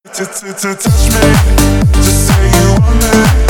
To touch me, just say you want me.